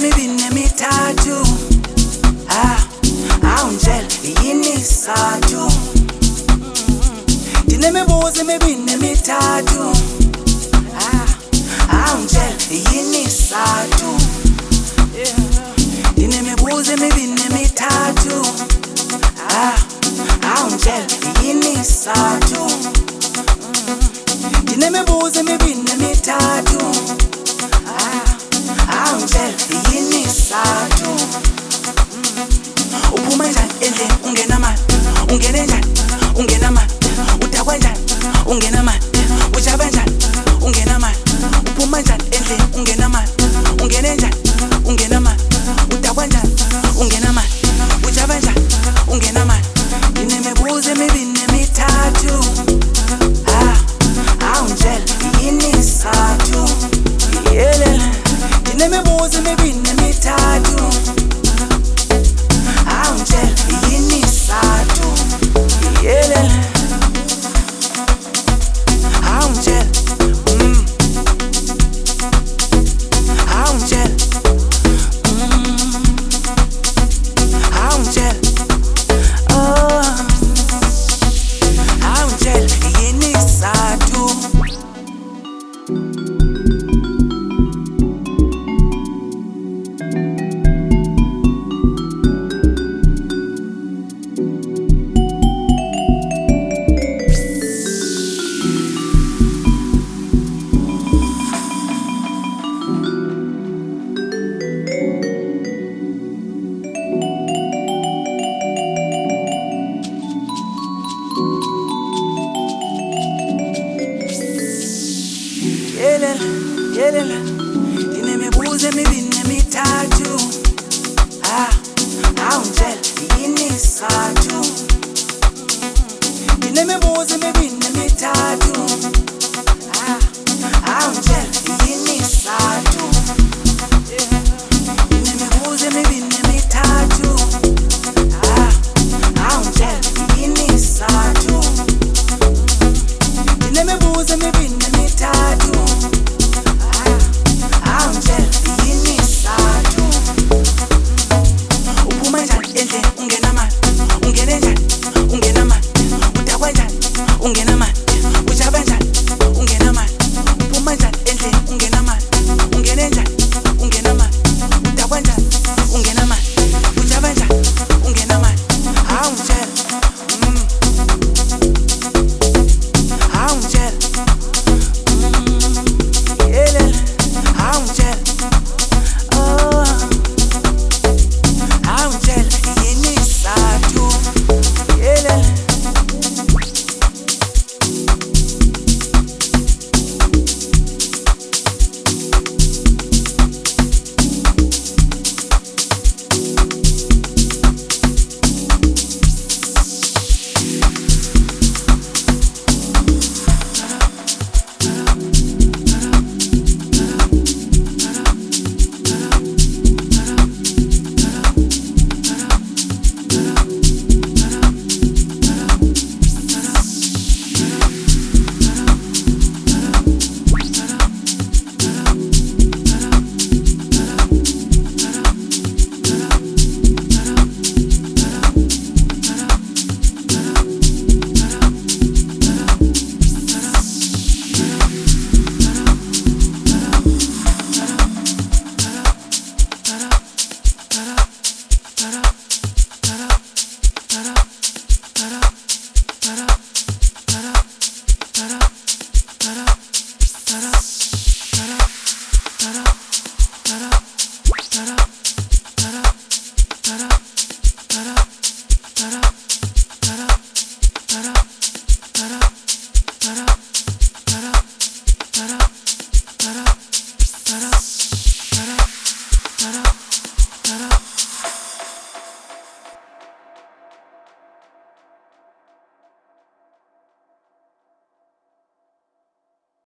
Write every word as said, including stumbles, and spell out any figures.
emibini emithathu ah awunjela yini isathu ndinemibuzo emibini emithathu ah awunjela yini isathu ndinemibuzo emibini emithathu ah awunjela yini isathu ndinemibuzo emibini emithathu awungitshela yini isathu uphuma njani endlini ungena mali ungene njani ungena mali udakwa njani ungena mali ujaba njani ungena mali uphuma njani endlini ungena mali ungene njani ungena mali udakwa njani ungena mali ujaba njani ungena mali ndinemibuzo emibini emithathu ah awungitshela yini isathu yelela ndinemibuzo emibini emithathu awungitshela yini isathu yelela awungitshela mm awungitshela mm awungitshela oh awungitshela yini isathu yelela yelela ndinemibuzo emibini emithathu ah awungitshela yini isathu ndinemibuzo emibini emithathu ah awungitshela yini isathu ndinemibuzo emibini emithathu ah awungitshela yini isathu ndinemibuzo emibini emithathu awungitshela yini isathu uphuma njani endlini ungena mali ungene njani ungena mali udakwa njani ungena mali ujaba njani ungena mali uphuma njani endlini ungena mali ungene njani ungena mali udakwa njani ungena mali ujaba njani ungena mali awungitshela mm awungitshela yelela awungitshela oh awungitshela yini isathu yelela Ta-da.